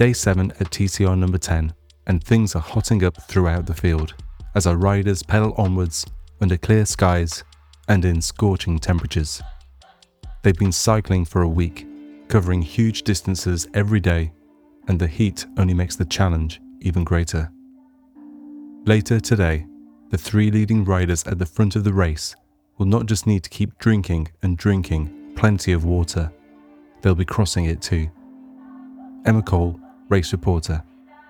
Day 7 at TCR number 10, and things are hotting up throughout the field as our riders pedal onwards under clear skies and in scorching temperatures. They've been cycling for a week, covering huge distances every day, and the heat only makes the challenge even greater. Later today, the 3 leading riders at the front of the race will not just need to keep drinking and drinking plenty of water, they'll be crossing it too. Emma Cole, race reporter.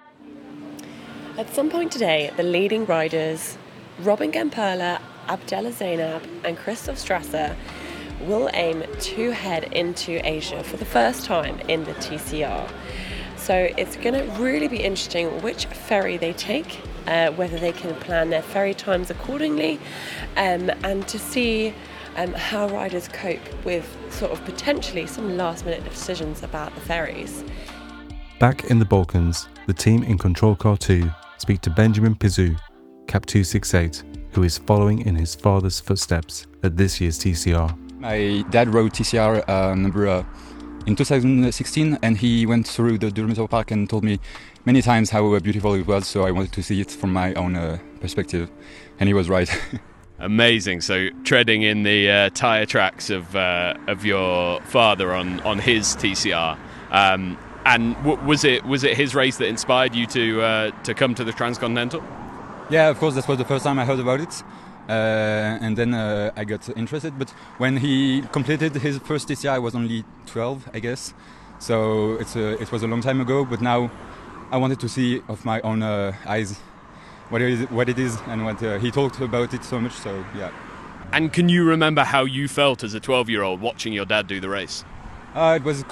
At some point today, the leading riders, Robin Gemperle, Abdella Zainab and Christoph Strasser, will aim to head into Asia for the first time in the TCR. So it's going to really be interesting which ferry they take, whether they can plan their ferry times accordingly, and to see how riders cope with sort of potentially some last minute decisions about the ferries. Back in the Balkans, the team in Control Car 2 speak to Benjamin Pizou, Cap 268, who is following in his father's footsteps at this year's TCR. My dad rode TCR number in 2016, and he went through the Durmitor Park and told me many times how beautiful it was, so I wanted to see it from my own perspective, and he was right. Amazing. So treading in the tyre tracks of your father on his TCR, and was it his race that inspired you to come to the Transcontinental? Yeah, of course, that was the first time I heard about it. And then I got interested, but when he completed his first TCR I was only 12, I guess, so it was a long time ago, but now I wanted to see of my own eyes what it is and what he talked about it so much, so yeah. And can you remember how you felt as a 12-year-old watching your dad do the race? It was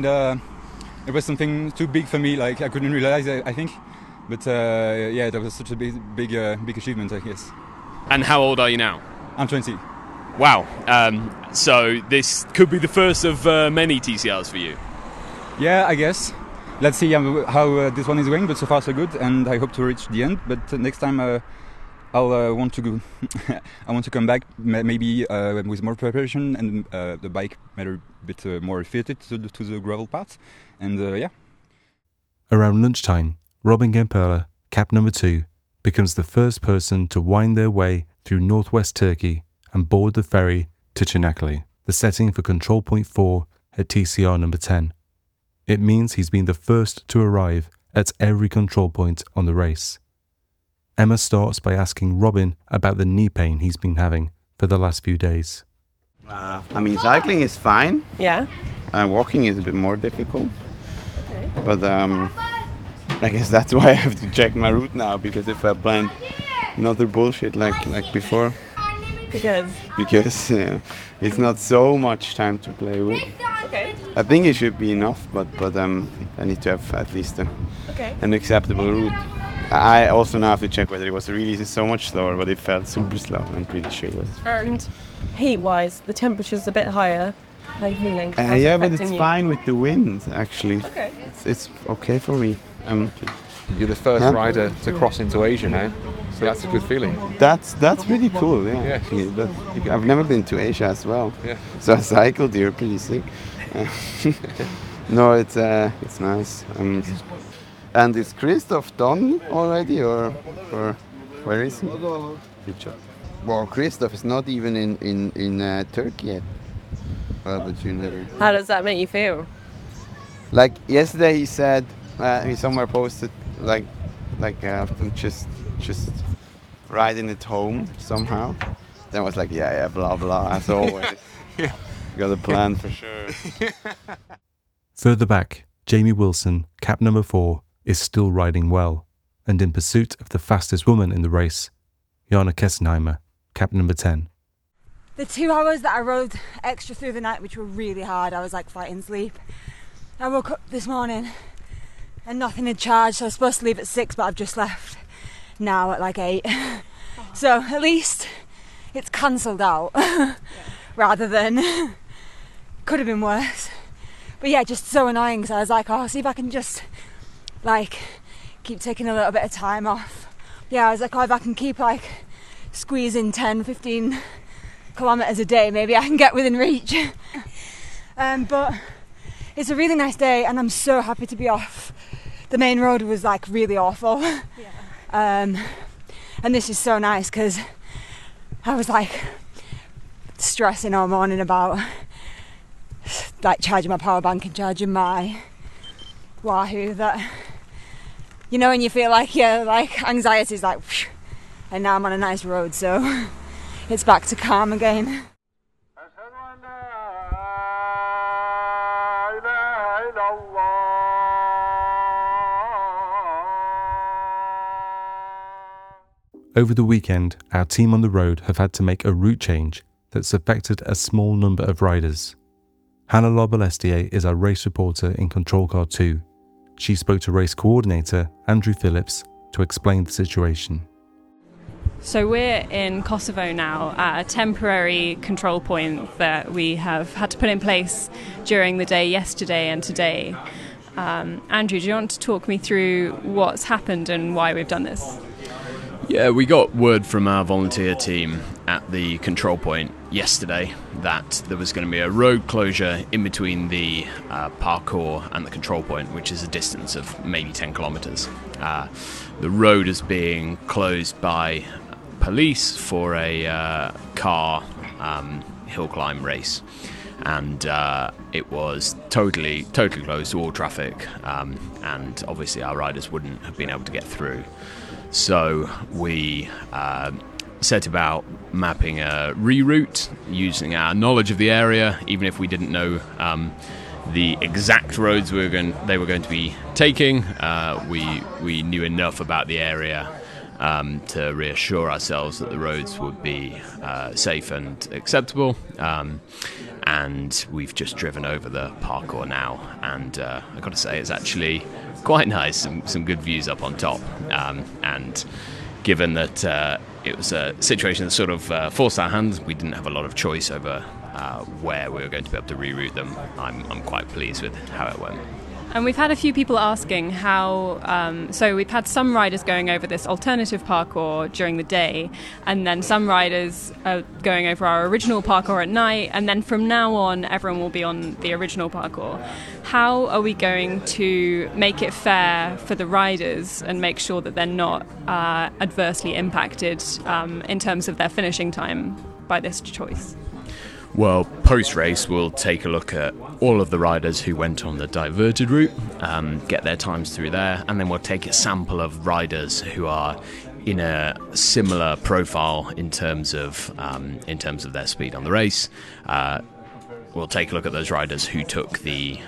it was something too big for me, like I couldn't realize, I think, but yeah, that was such a big achievement, I guess. And how old are you now? I'm 20. Wow. So this could be the first of many TCRs for you. Yeah, I guess. Let's see how this one is going, but so far so good, and I hope to reach the end. But next time I'll want to go. I want to come back maybe with more preparation and the bike a bit more fitted to the gravel parts. And yeah. Around lunchtime, Robin Gemperle, Cap number 2, becomes the first person to wind their way through northwest Turkey and board the ferry to Çanakkale, the setting for Control Point 4 at TCR number 10. It means he's been the first to arrive at every control point on the race. Emma starts by asking Robin about the knee pain he's been having for the last few days. I mean, cycling is fine. Yeah. Walking is a bit more difficult. Okay. But I guess that's why I have to check my route now, because if I plan another bullshit like before, because it's not so much time to play with. Okay. I think it should be enough, but I need to have at least an acceptable route. I also now have to check whether it was really so much slower, but it felt super slow. I'm pretty sure it was. And heat-wise, the temperature's a bit higher. How are you feeling? Yeah, but it's fine with the wind, actually. Okay. It's okay for me. You're the first rider to cross into Asia now, so that's a good feeling. That's pretty cool, yeah. But I've never been to Asia as well. Yeah. So I cycled here, pretty sick. No, it's nice. And is Christoph done already, or where is he? Well, Christoph is not even in Turkey yet. But you never. How does that make you feel? Like yesterday, he said he somewhere posted like I'm just riding it home somehow. Then I was like, yeah, blah blah, as always. Yeah. Got a plan for sure. Further back, Jamie Wilson, Cap number 4, is still riding well, and in pursuit of the fastest woman in the race, Jana Kessenheimer, Cap number 10. The 2 hours that I rode extra through the night, which were really hard, I was like fighting sleep. I woke up this morning and nothing had charged, so I was supposed to leave at 6, but I've just left now at like 8. So at least it's cancelled out rather than could have been worse. But yeah, just so annoying, because I was like, see if I can just like keep taking a little bit of time off. Yeah, I was like, if I can keep like squeezing 10-15 kilometres a day, maybe I can get within reach. But it's a really nice day and I'm so happy to be off. the main road was like really awful. And this is so nice because I was like stressing all morning about like charging my power bank and charging my Wahoo, that, you know, when you feel like like anxiety's like whoosh, and now I'm on a nice road, so it's back to calm again. Over the weekend, our team on the road have had to make a route change that's affected a small number of riders. Hannah Lobalestier is our race reporter in Control Car 2. She spoke to race coordinator Andrew Phillips to explain the situation. So we're in Kosovo now at a temporary control point that we have had to put in place during the day yesterday and today. Andrew, do you want to talk me through what's happened and why we've done this? Yeah, we got word from our volunteer team at the control point yesterday that there was going to be a road closure in between the parkour and the control point, which is a distance of maybe 10 kilometres. The road is being closed by police for a car hill climb race, and it was totally closed to all traffic, and obviously our riders wouldn't have been able to get through. So we set about mapping a reroute using our knowledge of the area, even if we didn't know the exact roads they were going to be taking. We knew enough about the area to reassure ourselves that the roads would be safe and acceptable. And we've just driven over the parkour now, and I've got to say it's actually quite nice, some good views up on top, and given that it was a situation that sort of forced our hand, we didn't have a lot of choice over where we were going to be able to reroute them. I'm quite pleased with how it went. And we've had a few people asking how, so we've had some riders going over this alternative parkour during the day, and then some riders are going over our original parkour at night, and then from now on everyone will be on the original parkour. How are we going to make it fair for the riders and make sure that they're not adversely impacted in terms of their finishing time by this choice? Well, post-race, we'll take a look at all of the riders who went on the diverted route, get their times through there, and then we'll take a sample of riders who are in a similar profile in terms of their speed on the race. We'll take a look at those riders who took the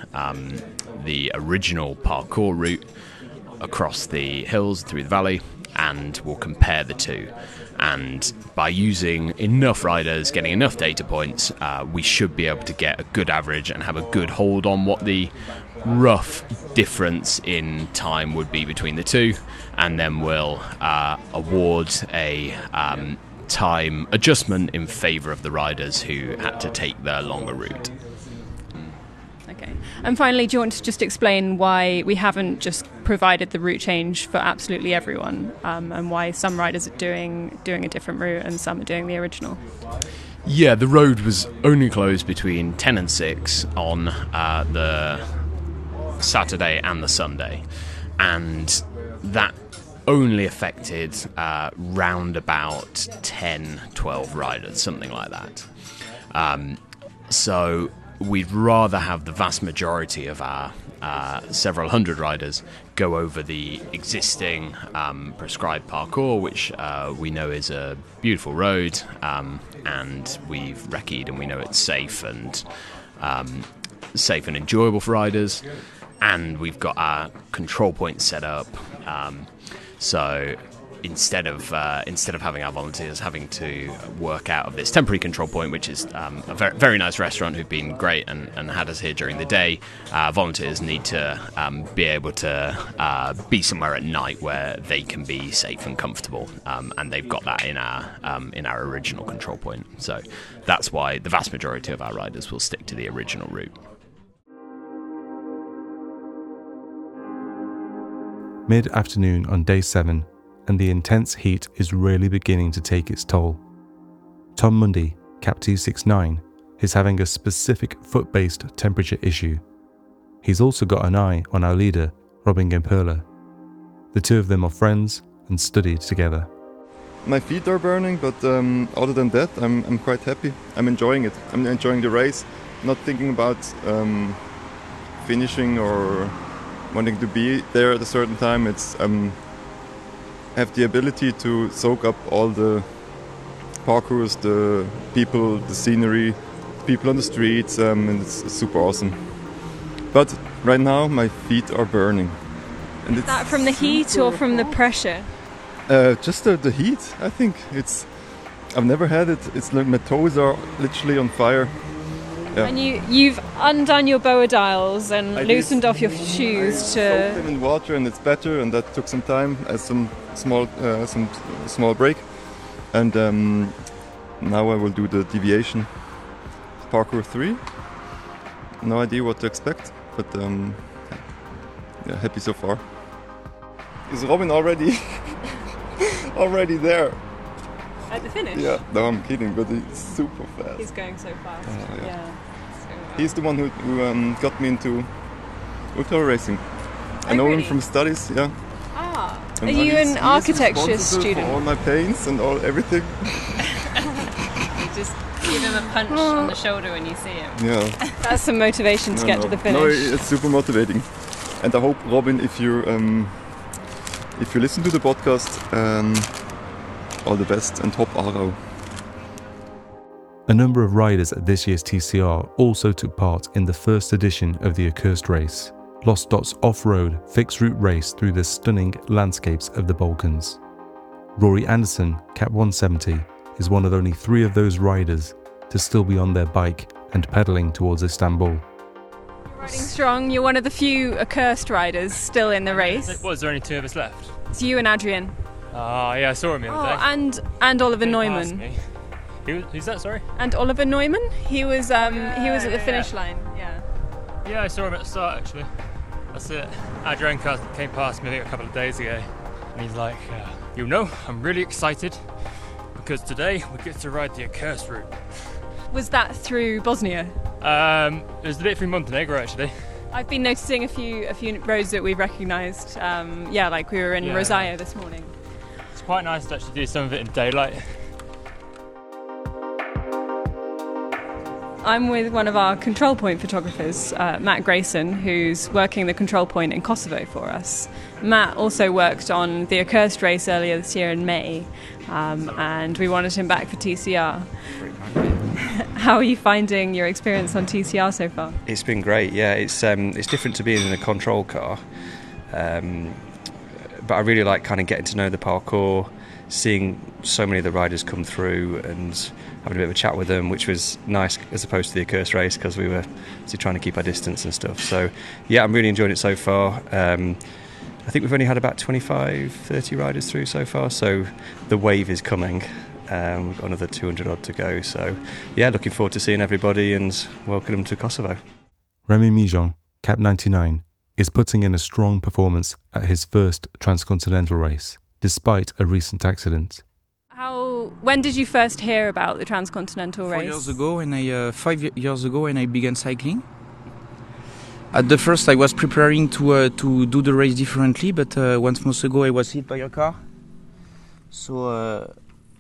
original parkour route across the hills through the valley, and we'll compare the two. And by using enough riders, getting enough data points, we should be able to get a good average and have a good hold on what the rough difference in time would be between the two, and then we'll award a time adjustment in favour of the riders who had to take the longer route. Okay. And finally, do you want to just explain why we haven't just provided the route change for absolutely everyone, and why some riders are doing a different route and some are doing the original? Yeah, the road was only closed between 10 and 6 on the Saturday and the Sunday, and that only affected round about 10, 12 riders, something like that. So we'd rather have the vast majority of our several hundred riders go over the existing prescribed parkour, which we know is a beautiful road, and we've recce'd and we know it's safe and enjoyable for riders. And we've got our control point set up, so instead of having our volunteers having to work out of this temporary control point, which is a very, very nice restaurant who've been great and had us here during the day, volunteers need to be able to be somewhere at night where they can be safe and comfortable, and they've got that in our original control point. So that's why the vast majority of our riders will stick to the original route. Mid-afternoon on day 7, and the intense heat is really beginning to take its toll. Tom Mundy, Cap 269, is having a specific foot-based temperature issue. He's also got an eye on our leader, Robin Gemperle. The two of them are friends and studied together. My feet are burning, but other than that, I'm quite happy. I'm enjoying it. I'm enjoying the race, not thinking about finishing or wanting to be there at a certain time. It's have the ability to soak up all the parkours, the people, the scenery, people on the streets, and it's super awesome. But right now, my feet are burning. And Is that from the heat or from the pressure? Just the heat, I think. I've never had it. It's like my toes are literally on fire. Yeah. And you've undone your boa dials and loosened off your shoes I to... soaked them in water and it's better, and that took some time, some small break. And now I will do the deviation. Parkour 3. No idea what to expect, but yeah, happy so far. Is Robin already there? At the finish? Yeah, no, I'm kidding, but he's super fast. He's going so fast. Yeah. He's the one who got me into ultra racing. I know him from studies, yeah. Ah, And are you an architecture responsible student? for all my pains and everything. You just give him a punch on the shoulder when you see him. Yeah. That's some motivation to get to the finish. No, it's super motivating. And I hope, Robin, if you listen to the podcast, all the best and top Aarau. A number of riders at this year's TCR also took part in the first edition of the Accursed Race, Lost Dot's off-road, fixed-route race through the stunning landscapes of the Balkans. Rory Anderson, Cap 170, is one of only 3 of those riders to still be on their bike and pedalling towards Istanbul. You're riding strong. You're one of the few Accursed riders still in the race. Was there only 2 of us left? It's you and Adrian. Yeah, I saw him the other day. And Oliver Neumann. Who's that? Sorry. And Oliver Neumann. He was at the finish line. Yeah. Yeah, I saw him at the start actually. That's it. Adrian came past me I think a couple of days ago, and he's like, I'm really excited because today we get to ride the Accursed route. Was that through Bosnia? It was a bit through Montenegro actually. I've been noticing a few roads that we've recognised. Like we were in Rosario this morning. It's quite nice to actually do some of it in daylight. I'm with one of our control point photographers, Matt Grayson, who's working the control point in Kosovo for us. Matt also worked on the Accursed race earlier this year in May, and we wanted him back for TCR. How are you finding your experience on TCR so far? It's been great, yeah. It's different to being in a control car, but I really like kind of getting to know the parkour, seeing so many of the riders come through and having a bit of a chat with them, which was nice as opposed to the Accursed race because we were trying to keep our distance and stuff. So yeah, I'm really enjoying it so far. I think we've only had about 25-30 riders through so far, so the wave is coming. We've got another 200 odd to go, so yeah, looking forward to seeing everybody and welcome them to Kosovo. Remy Mijon, Cap 99, is putting in a strong performance at his first transcontinental race, despite a recent accident. When did you first hear about the transcontinental race? 5 years ago, and 5 years ago, when I began cycling. At the first, I was preparing to do the race differently, but 1 month ago, I was hit by a car. So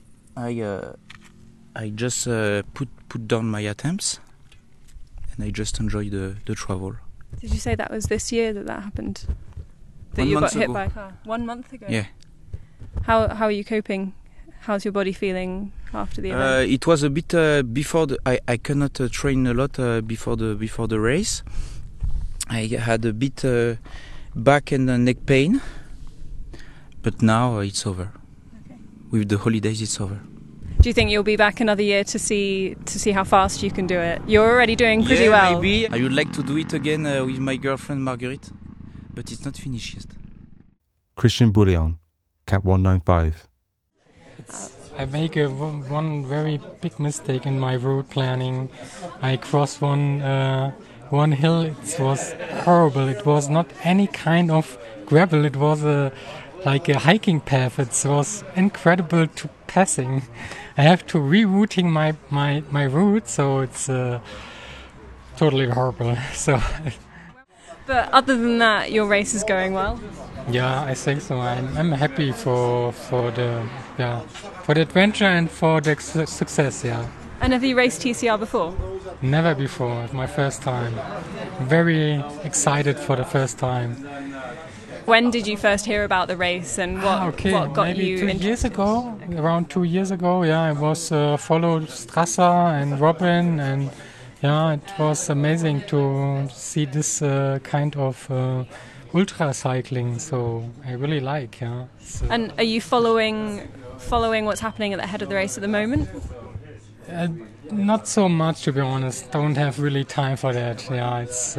I just put down my attempts, and I just enjoy the travel. Did you say that was this year that happened? That 1 you month got hit ago. by a car? 1 month ago? Yeah. How are you coping? How's your body feeling after the event? It was a bit before I cannot train a lot before the race. I had a bit back and neck pain, but now it's over. Okay. With the holidays, it's over. Do you think you'll be back another year to see how fast you can do it? You're already doing pretty well. Maybe. I would like to do it again with my girlfriend Marguerite, but it's not finished yet. Christian Bouillon, Cap 195. I make one very big mistake in my route planning. I crossed one hill. It was horrible. It was not any kind of gravel. It was like a hiking path. It was incredible to passing. I have to rerouting my route, so it's totally horrible. So. But other than that, your race is going well? Yeah, I think so. I'm happy for the adventure and for the success. Yeah. And have you raced TCR before? Never before. It's my first time. Very excited for the first time. When did you first hear about the race, and what got maybe you interested? 2 years ago, around 2 years ago. Yeah, I was followed Strasser and Robin, and yeah, it was amazing to see this kind of ultra cycling. So I really like. Yeah. So and are you following what's happening at the head of the race at the moment? Not so much, to be honest. Don't have really time for that. Yeah, it's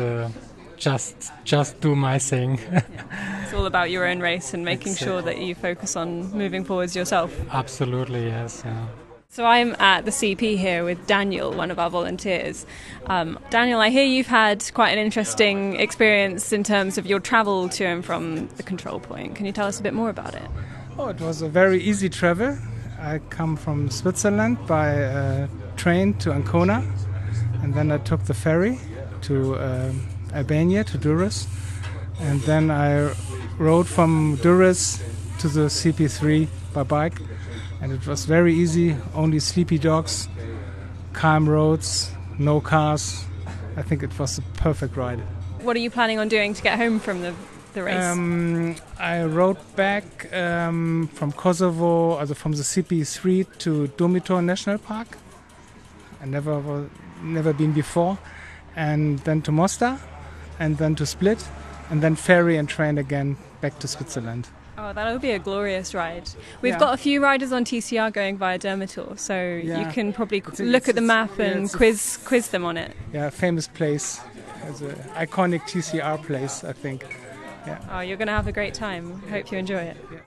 just do my thing. It's all about your own race and making sure that you focus on moving forwards yourself. Absolutely, yes. Yeah. So I'm at the CP here with Daniel, one of our volunteers. Daniel, I hear you've had quite an interesting experience in terms of your travel to and from the control point. Can you tell us a bit more about it? Oh, it was a very easy travel. I come from Switzerland by train to Ancona, and then I took the ferry to Albania, to Durrës, and then I rode from Durrës to the CP3 by bike, and it was very easy, only sleepy dogs, calm roads, no cars. I think it was a perfect ride. What are you planning on doing to get home from the race? I rode back from Kosovo, also from the CP3 to Dumitor National Park. I never been before, and then to Mostar, and then to Split, and then ferry and train again back to Switzerland. Oh, that'll be a glorious ride. We've got a few riders on TCR going via Durmitor, so you can probably look at the map and quiz them on it. Yeah, famous place. It's an iconic TCR place, I think. Yeah. Oh, you're going to have a great time. Hope you enjoy it. Yeah.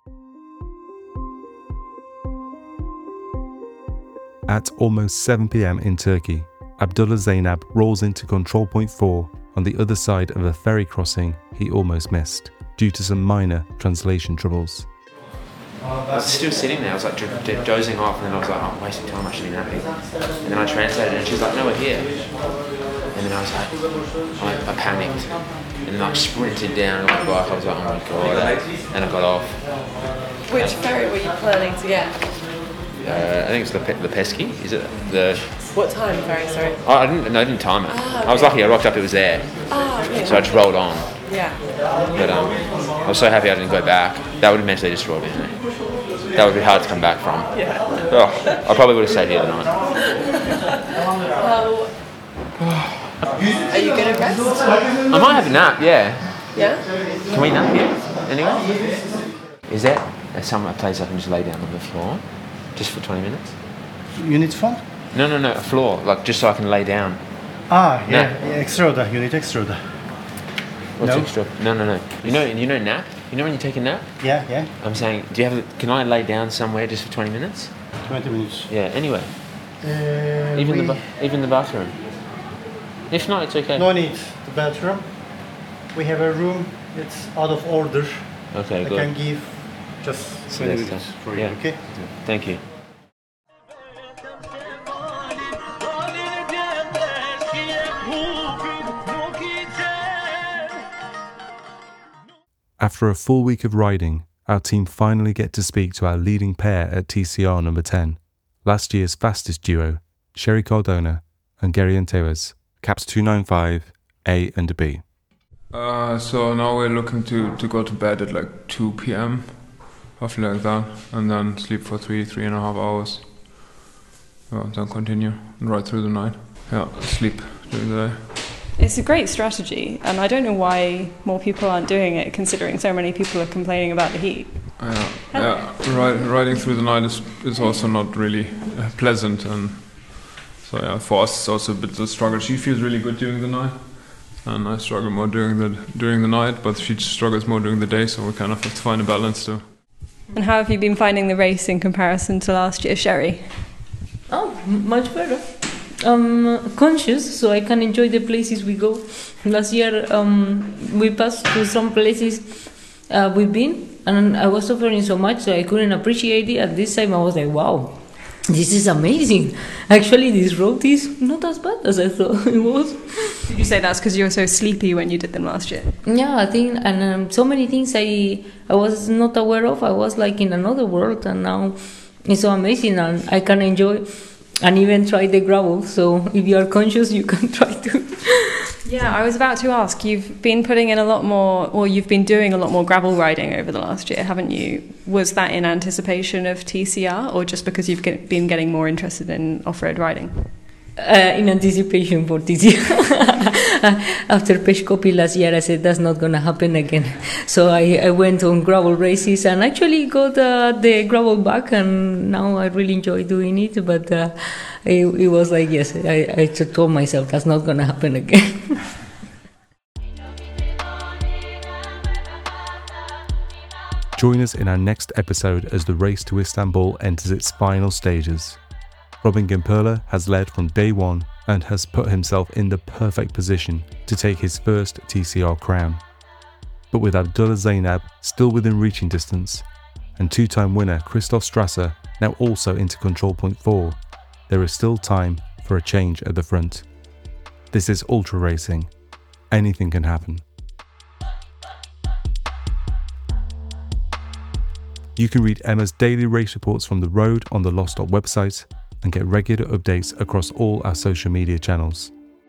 At almost 7 p.m. in Turkey, Abdullah Zainab rolls into control point 4 on the other side of a ferry crossing he almost missed due to some minor translation troubles. I was still sitting there, I was like dozing off, and then I was like, oh, I'm wasting time, I should be napping. And then I translated and she was like, no, we're here. And then I was like, I panicked. And then I sprinted down on my bike, I was like, oh my god. And I got off. Which ferry were you planning to get? I think it's the Pesky. Is it the? What time ferry? Sorry. Oh, I didn't time it. Ah, okay. I was lucky. I rocked up. It was there. Okay. So I just rolled on. Yeah. But I was so happy I didn't go back. That would have mentally destroyed me. That would be hard to come back from. Yeah. Oh, I probably would have stayed here tonight. Are you gonna rest? I might have a nap. Yeah. Yeah. Can we nap here? Anyway. Is there a place I can just lay down on the floor? Just for 20 minutes? You need phone? No, a floor, like just so I can lay down. Yeah, extra. You need extra. What's extra? No. You know nap? You know when you take a nap? Yeah. I'm saying, can I lay down somewhere just for 20 minutes? 20 minutes. Yeah, anyway. Even the bathroom. If not, it's okay. No need the bathroom. We have a room, it's out of order. Okay, good. I can give just 20 minutes for you, okay? Thank you. After a full week of riding, our team finally get to speak to our leading pair at TCR number 10, last year's fastest duo, Sherry Cardona and Gerian Tewes, caps 295, A and B. So now we're looking to go to bed at like 2 p.m, roughly like that, and then sleep for 3.5 hours. Then continue and ride through the night. Yeah, sleep during the day. It's a great strategy, and I don't know why more people aren't doing it, considering so many people are complaining about the heat. Riding through the night is also not really pleasant, and so yeah, for us it's also a bit of a struggle. She feels really good during the night, and I struggle more during the night, but she struggles more during the day, so we kind of have to find a balance too. And how have you been finding the race in comparison to last year, Sherry? Oh, much better. Conscious, so I can enjoy the places we go. Last year we passed through some places we've been, and I was suffering so much, so I couldn't appreciate it. At this time I was like, wow, this is amazing. Actually, this road is not as bad as I thought it was. Did you say that's because you were so sleepy when you did them last year? Yeah, I think, and so many things I was not aware of. I was like in another world, and now it's so amazing, and I can enjoy and even try the gravel. So if you are conscious, you can try to. Yeah, I was about to ask, you've been putting in a lot more, or you've been doing a lot more gravel riding over the last year, haven't you? Was that in anticipation of TCR, or just because you've been getting more interested in off-road riding? In anticipation for TCR. After Peshkopi last year, I said that's not going to happen again. So I went on gravel races and actually got the gravel back, and now I really enjoy doing it. But it was like, yes, I just told myself that's not going to happen again. Join us in our next episode as the race to Istanbul enters its final stages. Robin Gemperle has led from day one and has put himself in the perfect position to take his first TCR crown. But with Abdullah Zainab still within reaching distance, and two-time winner Christoph Strasser now also into control point 4, there is still time for a change at the front. This is ultra racing. Anything can happen. You can read Emma's daily race reports from the road on the Lost Dot website and get regular updates across all our social media channels.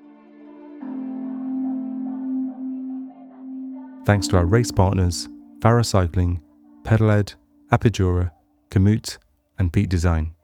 Thanks to our race partners, Farah Cycling, Pedaled, Apidura, Komoot and Peak Design.